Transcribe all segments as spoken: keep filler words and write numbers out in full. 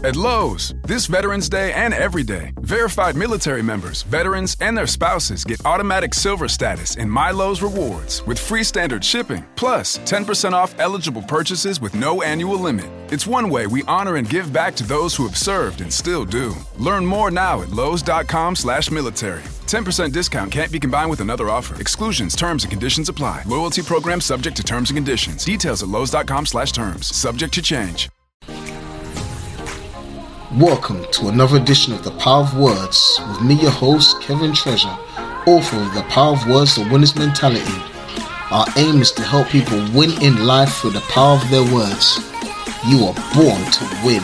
At Lowe's, this Veterans Day and every day, verified military members, veterans, and their spouses get automatic silver status in My Lowe's Rewards with free standard shipping, plus ten percent off eligible purchases with no annual limit. It's one way we honor and give back to those who have served and still do. Learn more now at lowes.com slash military. ten percent discount can't be combined with another offer. Exclusions, terms, and conditions apply. Loyalty program subject to terms and conditions. Details at lowes.com slash terms. Subject to change. Welcome to another edition of The Power of Words with me, your host, Kevin Treasure, author of The Power of Words, The Winner's Mentality. Our aim is to help people win in life through the power of their words. You are born to win.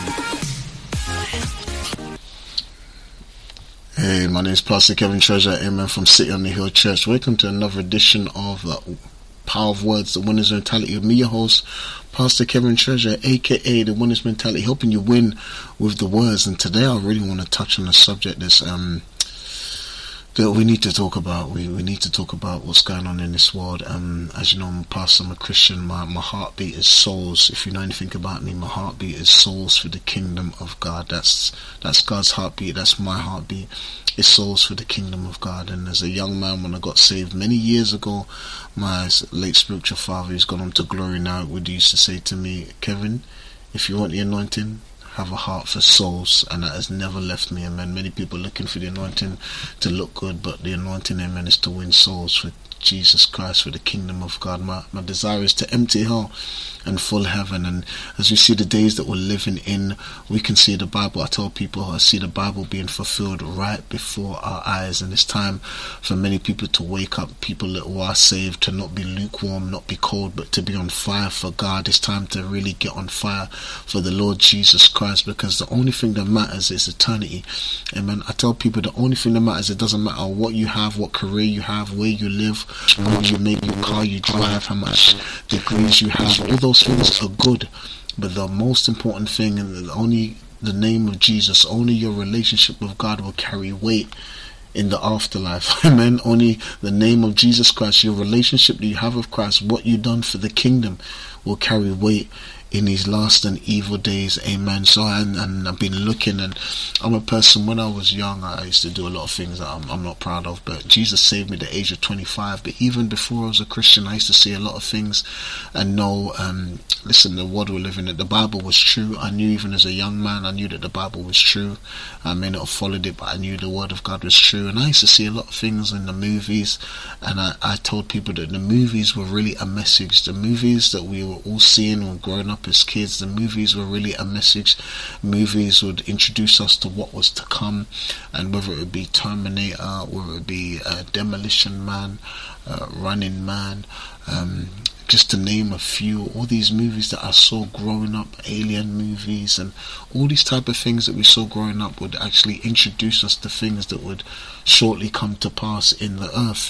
Hey, my name is Pastor Kevin Treasure, amen, from City on the Hill Church. Welcome to another edition of The Power of Words, The Winner's Mentality with me, your host, Pastor Kevin Treasure, aka The Winner's Mentality, helping you win with the words. And today I really want to touch on a subject that's um that we need to talk about. We we need to talk about what's going on in this world. Um, as you know, I'm a pastor, I'm a Christian. My my heartbeat is souls. If you know anything about me, my heartbeat is souls for the kingdom of God. That's that's God's heartbeat. That's my heartbeat. It's souls for the kingdom of God. And as a young man, when I got saved many years ago, my late spiritual father, who's gone on to glory now, would used to say to me, Kevin, if you want the anointing, have a heart for souls. And that has never left me, amen. Many people looking for the anointing to look good, but the anointing, amen, is to win souls for Jesus Christ, for the kingdom of God. My, my desire is to empty hell and full heaven. And as we see the days that we're living in, we can see the Bible. I tell people, I see the Bible being fulfilled right before our eyes. And it's time for many people to wake up, people that who are saved, to not be lukewarm, not be cold, but to be on fire for God. It's time to really get on fire for the Lord Jesus Christ, because the only thing that matters is eternity. Amen. I tell people the only thing that matters, it doesn't matter what you have, what career you have, where you live, what you make, your car you drive, how much degrees you have. All those things are good, but the most important thing, and only the name of Jesus, only your relationship with God will carry weight in the afterlife. Amen. Only the name of Jesus Christ, your relationship that you have with Christ, what you've done for the kingdom, will carry weight in these last and evil days. Amen. So and, and I've been looking, and I'm a person, when I was young, I used to do a lot of things that I'm, I'm not proud of, but Jesus saved me at the age of twenty-five. But even before I was a Christian, I used to see a lot of things and know, um, listen, the world we're living in, the Bible was true. I knew, even as a young man, I knew that the Bible was true. I may not have followed it, but I knew the word of God was true. And I used to see a lot of things in the movies, and I, I told people that the movies were really a message. The movies that we were all seeing when growing up as kids, the movies were really a message. Movies would introduce us to what was to come, and whether it would be Terminator, whether it be uh, Demolition Man, uh, Running Man, um, just to name a few, all these movies that I saw growing up, alien movies, and all these type of things that we saw growing up would actually introduce us to things that would shortly come to pass in the earth.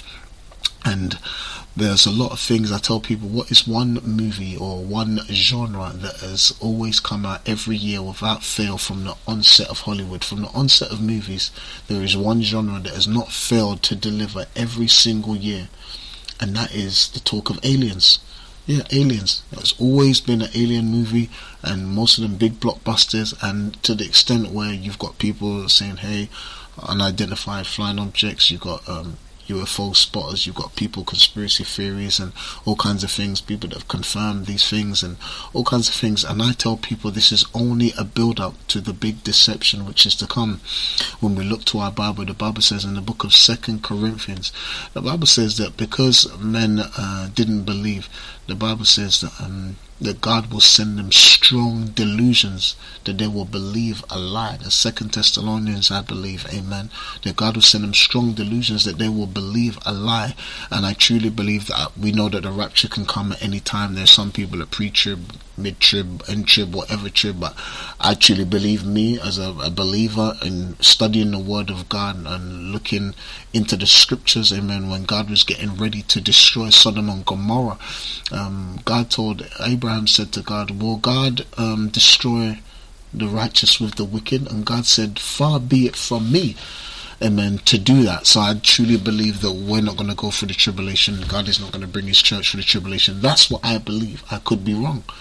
And there's a lot of things. I tell people, what is one movie or one genre that has always come out every year without fail from the onset of Hollywood, from the onset of movies? There is one genre that has not failed to deliver every single year, and that is the talk of aliens. Yeah, aliens. There's always been an alien movie, and most of them big blockbusters, and to the extent where you've got people saying, hey, unidentified flying objects, you've got um U F O spotters, you've got people, conspiracy theories, and all kinds of things, people that have confirmed these things and all kinds of things. And I tell people this is only a build-up to the big deception which is to come. When we look to our Bible, the Bible says in the book of Second Corinthians, the Bible says that because men uh, didn't believe, the Bible says that um, that God will send them strong delusions, that they will believe a lie. The Second Thessalonians, I believe, amen, that God will send them strong delusions that they will believe a lie. And I truly believe that we know that the rapture can come at any time. There's some people that pre-trib, mid-trib, end-trib, whatever trib, but I truly believe, me as a, a believer in studying the word of God and looking into the scriptures, amen, when God was getting ready to destroy Sodom and Gomorrah, um, God told Abraham, said to God, will God um, destroy the righteous with the wicked? And God said, far be it from me, amen, to do that. So I truly believe that we're not going to go through the tribulation. God is not going to bring his church through the tribulation. That's what I believe. I could be wrong,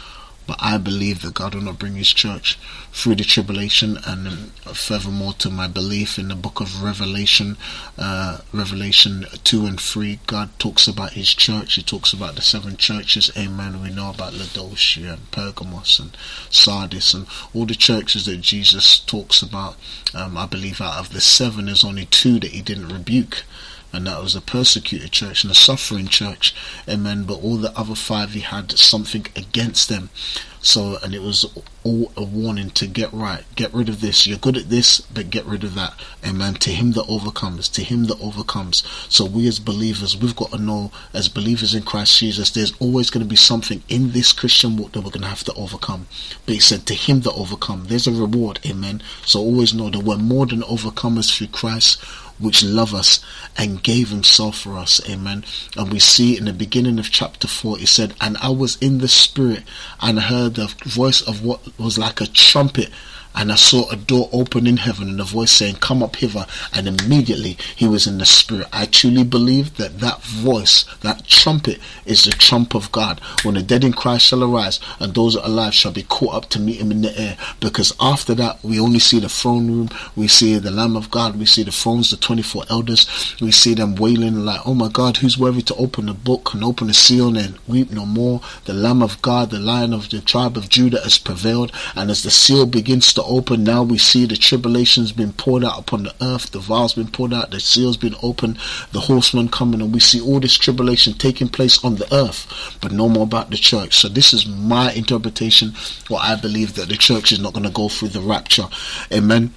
But I believe that God will not bring his church through the tribulation. And um, furthermore, to my belief in the book of Revelation, uh, Revelation two and three, God talks about his church. He talks about the seven churches. Amen. We know about Laodicea and Pergamos and Sardis and all the churches that Jesus talks about. Um, I believe out of the seven, there's only two that he didn't rebuke. And that was a persecuted church and a suffering church. Amen. But all the other five, he had something against them. So, and it was all a warning to get right. Get rid of this. You're good at this, but get rid of that. Amen. To him that overcomes. To him that overcomes. So we as believers, we've got to know, as believers in Christ Jesus, there's always going to be something in this Christian walk that we're going to have to overcome. But he said, to him that overcomes. There's a reward. Amen. So always know that we're more than overcomers through Christ, which love us and gave himself for us. Amen. And we see in the beginning of chapter four, he said, and I was in the spirit and heard the voice of what was like a trumpet, and I saw a door open in heaven and a voice saying, come up hither. And immediately he was in the spirit. I truly believe that that voice, that trumpet, is the trump of God. When the dead in Christ shall arise, and those that are alive shall be caught up to meet him in the air. Because after that, we only see the throne room. We see the Lamb of God. We see the thrones, the twenty-four elders. We see them wailing like, oh my God, who's worthy to open the book and open the seal and weep no more? The Lamb of God, the Lion of the tribe of Judah, has prevailed. And as the seal begins to open, now we see the tribulation's been poured out upon the earth, the vial's been poured out, the seal's been opened, the horseman coming, and we see all this tribulation taking place on the earth, but no more about the church. So this is my interpretation, what I believe, that the church is not going to go through the rapture. Amen.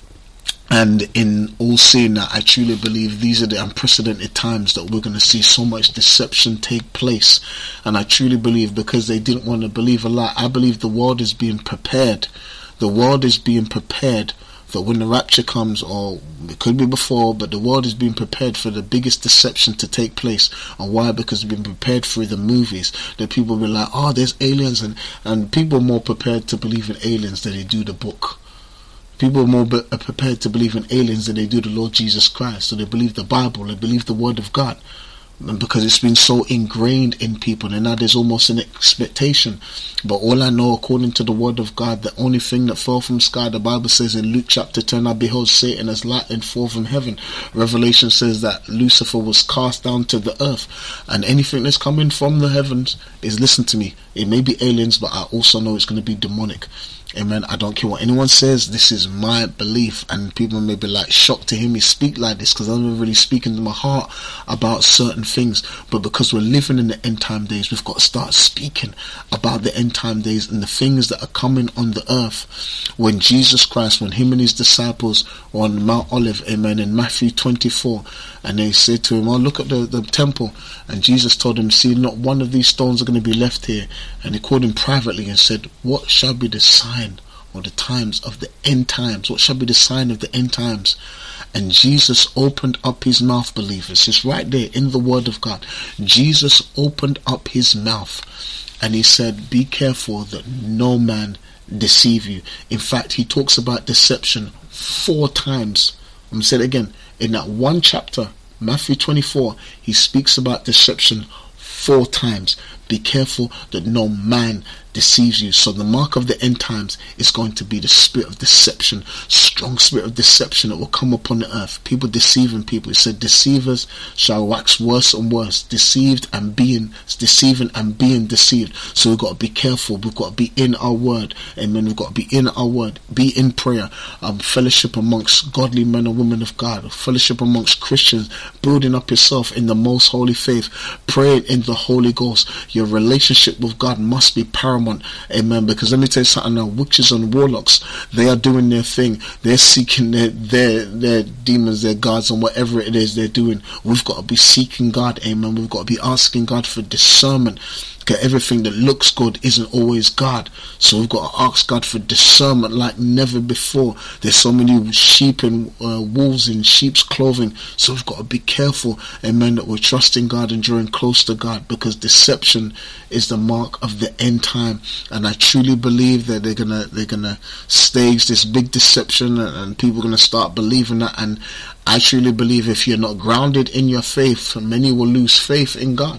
And in all saying that, I truly believe these are the unprecedented times that we're going to see so much deception take place. And I truly believe, because they didn't want to believe a lie, I believe the world is being prepared. The world is being prepared that when the rapture comes, or it could be before, but the world is being prepared for the biggest deception to take place. And why? Because it's been prepared through the movies. That people will be like, oh, there's aliens, and, and people are more prepared to believe in aliens than they do the book. People are more be- are prepared to believe in aliens than they do the Lord Jesus Christ. So they believe the Bible, they believe the Word of God. And because it's been so ingrained in people, and now there's almost an expectation. But all I know, according to the word of God, the only thing that fell from sky, the Bible says in Luke chapter ten, I behold Satan as lightning fall from heaven. Revelation says that Lucifer was cast down to the earth. And anything that's coming from the heavens is, listen to me, it may be aliens, but I also know it's going to be demonic. Amen. I don't care what anyone says. This is my belief, and people may be like shocked to hear me speak like this, because I'm not really speaking to my heart about certain things. But because we're living in the end time days, we've got to start speaking about the end time days and the things that are coming on the earth. When Jesus Christ, when him and his disciples were on Mount Olive, amen, in Matthew twenty-four, and they said to him, oh, look at the, the temple. And Jesus told him, see, not one of these stones are going to be left here. And he called him privately and said, what shall be the sign or the times of the end times? What shall be the sign of the end times? And Jesus opened up his mouth, believers. It's right there in the word of God. Jesus opened up his mouth and he said, be careful that no man deceive you. In fact, he talks about deception four times. I'm going to say it again. In that one chapter, Matthew twenty-four, he speaks about deception four times. Be careful that no man deceives you. So the mark of the end times is going to be the spirit of deception, strong spirit of deception that will come upon the earth. People deceiving people. It said deceivers shall wax worse and worse, deceived and being deceiving and being deceived. So we've got to be careful. We've got to be in our word. Amen. We've got to be in our word, be in prayer, um, fellowship amongst godly men and women of God, fellowship amongst Christians, building up yourself in the most holy faith, praying in the Holy Ghost. Your relationship with God must be paramount. Amen. Because let me tell you something now, witches and warlocks, they are doing their thing. They're seeking their, their, their demons, their gods, and whatever it is they're doing. We've got to be seeking God. Amen. We've got to be asking God for discernment. Everything that looks good isn't always God. So we've got to ask God for discernment like never before. There's so many sheep and uh, wolves in sheep's clothing. So we've got to be careful, amen, that we're trusting God and drawing close to God, because deception is the mark of the end time. And I truly believe that they're gonna they're gonna stage this big deception, and, and people are gonna start believing that. And I truly believe if you're not grounded in your faith, many will lose faith in God.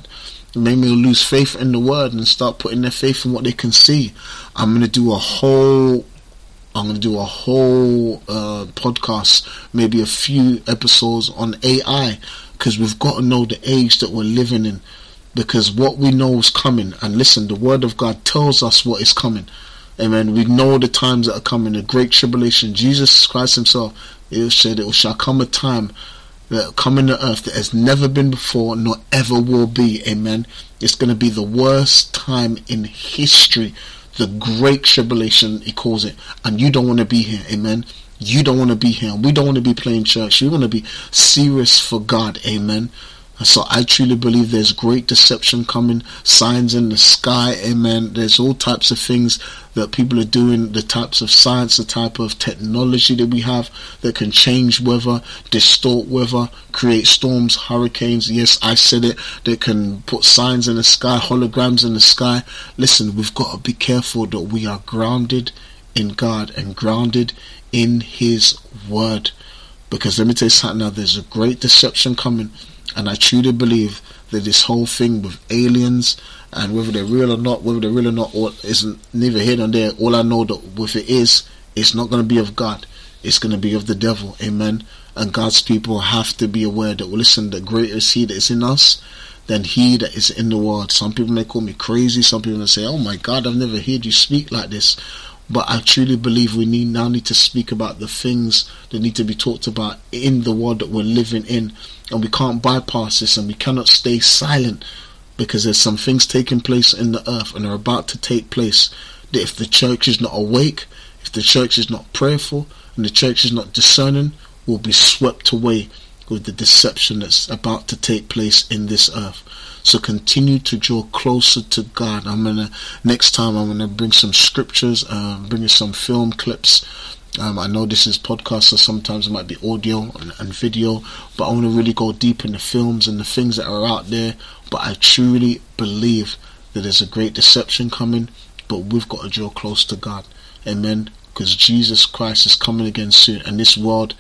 Maybe they'll lose faith in the word and start putting their faith in what they can see. I'm going to do a whole I'm going to do a whole uh, podcast, maybe a few episodes on A I, because we've got to know the age that we're living in, because what we know is coming. And listen, the word of God tells us what is coming. Amen. We know the times that are coming, the great tribulation. Jesus Christ himself, he said, it shall come a time that come in the earth that has never been before, nor ever will be. Amen. It's going to be the worst time in history. The great tribulation, he calls it. And you don't want to be here. Amen. You don't want to be here. We don't want to be playing church. We want to be serious for God. Amen. So I truly believe there's great deception coming, signs in the sky, amen. There's all types of things that people are doing, the types of science, the type of technology that we have that can change weather, distort weather, create storms, hurricanes. Yes, I said it. They can put signs in the sky, holograms in the sky. Listen, we've got to be careful that we are grounded in God and grounded in His Word. Because let me tell you something now, there's a great deception coming. And I truly believe that this whole thing with aliens, and whether they're real or not, whether they're real or not, or isn't neither here nor there. All I know that if it is, it's not going to be of God. It's going to be of the devil. Amen. And God's people have to be aware that, well, listen, the greater is He that is in us than he that is in the world. Some people may call me crazy. Some people may say, oh my God, I've never heard you speak like this. But I truly believe we need now need to speak about the things that need to be talked about in the world that we're living in. And we can't bypass this, and we cannot stay silent, because there's some things taking place in the earth and are about to take place that if the church is not awake, if the church is not prayerful, and the church is not discerning, will be swept away with the deception that's about to take place in this earth. So continue to draw closer to God. I'm gonna next time I'm gonna bring some scriptures, um, bring you some film clips. Um, I know this is podcast, so sometimes it might be audio and, and video, but I want to really go deep in the films and the things that are out there. But I truly believe that there's a great deception coming, but we've got to draw close to God. Amen. Because Jesus Christ is coming again soon, and this world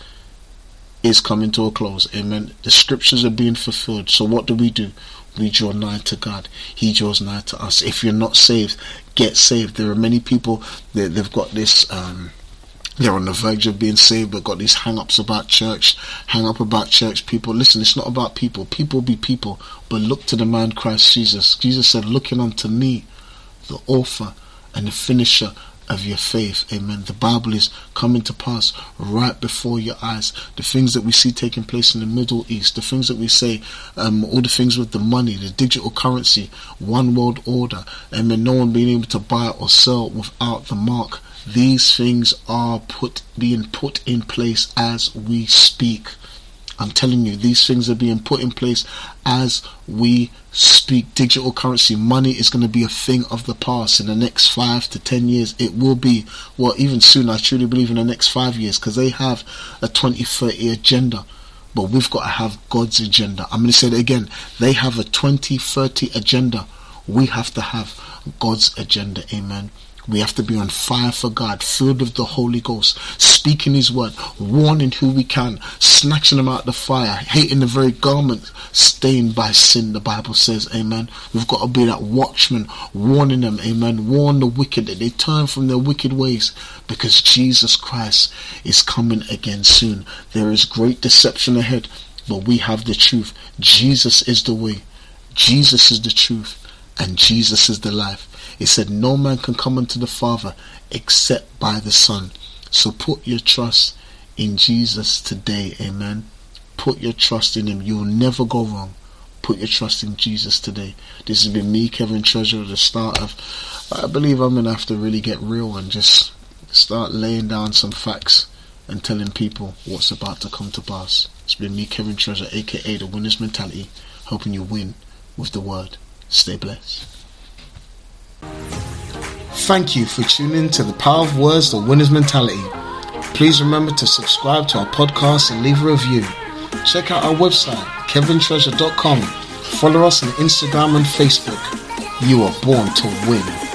is coming to a close. Amen. The scriptures are being fulfilled. So what do we do? We draw nigh to God. He draws nigh to us. If you're not saved, get saved. There are many people that they've got this um they're on the verge of being saved, but got these hang-ups about church, hang up about church people. Listen, it's not about people. People be people, but look to the man Christ Jesus. Jesus said, looking unto me, the author and the finisher of your faith. Amen. The Bible is coming to pass right before your eyes. The things that we see taking place in the Middle East, the things that we say, um, all the things with the money, the digital currency, one world order, amen, no one being able to buy or sell without the mark. These things are put being put in place as we speak. I'm telling you, these things are being put in place as we speak. Digital currency, money is going to be a thing of the past in the next five to ten years. It will be, well, even soon, I truly believe in the next five years, because they have a twenty thirty agenda. But we've got to have God's agenda. I'm going to say it again. They have a twenty thirty agenda. We have to have God's agenda. Amen. We have to be on fire for God, filled with the Holy Ghost, speaking His word, warning who we can, snatching them out the fire, hating the very garment stained by sin, the Bible says. Amen. We've got to be that watchman, warning them. Amen. Warn the wicked that they turn from their wicked ways, because Jesus Christ is coming again soon. There is great deception ahead, but we have the truth. Jesus is the way, Jesus is the truth, and Jesus is the life. It said no man can come unto the Father except by the Son. So put your trust in Jesus today. Amen. Put your trust in Him. You will never go wrong. Put your trust in Jesus today. This has been me, Kevin Treasure, at the start of, I believe I'm going to have to really get real and just start laying down some facts and telling people what's about to come to pass. It's been me, Kevin Treasure, aka The Winner's Mentality, helping you win with the word. Stay blessed. Thank you for tuning in to the Power of Words, The Winner's Mentality. Please remember to subscribe to our podcast and leave a review. Check out our website, kevin treasure dot com. Follow us on Instagram and Facebook. You are born to win.